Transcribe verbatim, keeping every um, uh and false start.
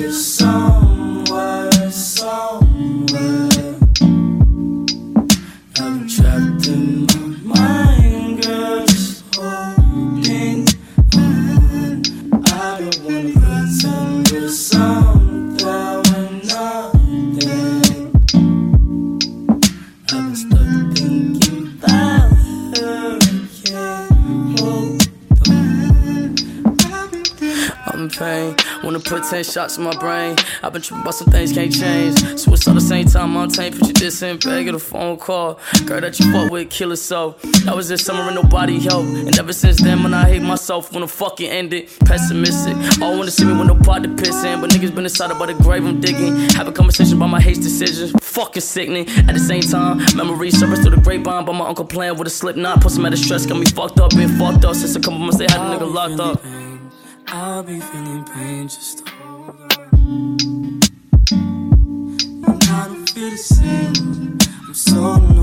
somewhere, somewhere. I've been trapped in my mind, girl, just holding on. I don't wanna pretend we're something we're nothing. I've been stuck thinking about her, I can't hold on. I'm in pain, wanna put ten shots in my brain. I've been tripping about some things can't change. Suicide at the same time, I'm taint. Put you this in bag, get a phone call. Girl that you fuck with, kill it so. That was this summer and nobody helped. And ever since then, when I hate myself, when the fucking ended. Pessimistic, all wanna see me with no pot to piss in. But niggas been inside about the grave I'm digging. Have a conversation about my hate decisions. Fucking sickening. At the same time, memories surface through the grapevine. By my uncle playing with a slip knot. Put some out of stress, got me fucked up, been fucked up. Since a couple months they had a nigga locked up. I'll be feeling pain, just hold on. And I don't feel the same. I'm so